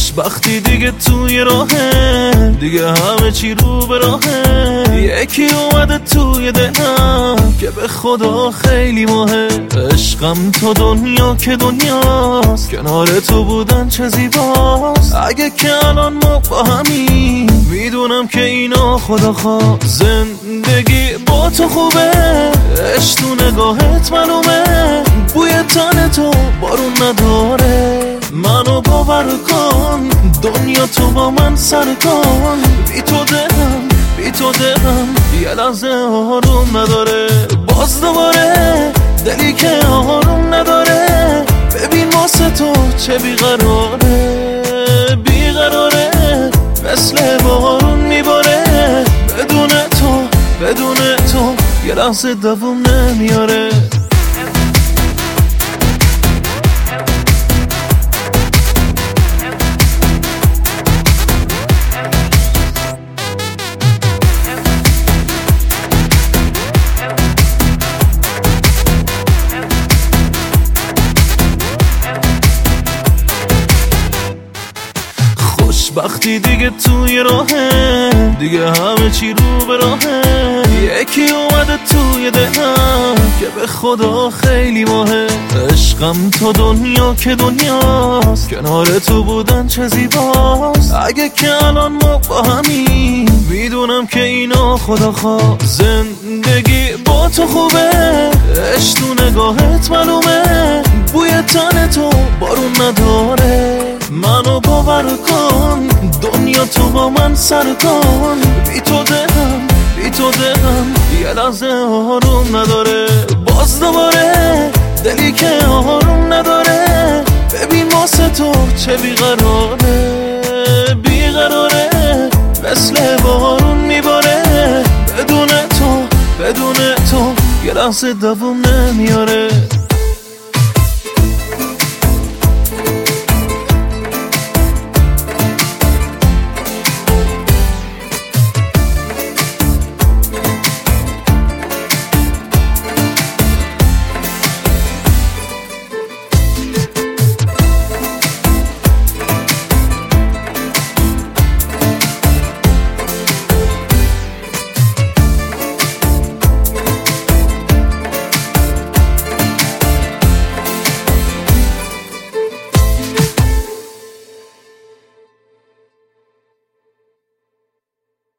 خوشبختی دیگه توی راهه، دیگه همه چی رو به راهه. یکی اومده توی دلم که به خدا خیلی مهم. عشقم تو دنیا که دنیاست، کنار تو بودن چه زیباست. اگه که الان ما با همین، میدونم که اینا خدا خواست. زندگی با تو خوبه، عشق تو نگاهت معلومه. بوی تن تو بارون نداره، منو باور کن. دنیا تو با من سر کن. بی تو دلم یه لحظه آروم نداره. باز دوباره دلی که آروم نداره. ببین واسه تو چه بیقراره، مثل بارون میباره. بدون تو یه لحظه دووم نمیاره. خوشبختی دیگه توی راهه، دیگه همه چی رو به راهه. یکی اومده توی دلم که به خدا خیلی مهم. عشقم تو دنیا که دنیاست، کنار تو بودن چه زیباست. اگه که الان ما با همین، میدونم که اینا خدا خواست. زندگی با تو خوبه، عشق تو نگاهت معلومه. بوی تن تو بارون نداره، منو باور کن. دنیا تو با من سر کن. بی تو دلم یه لحظه آروم نداره. باز دوباره دلی که آروم نداره. ببین واسه تو چه بیقراره، مثل بارون میباره. بدون تو یه لحظه دووم نمیاره.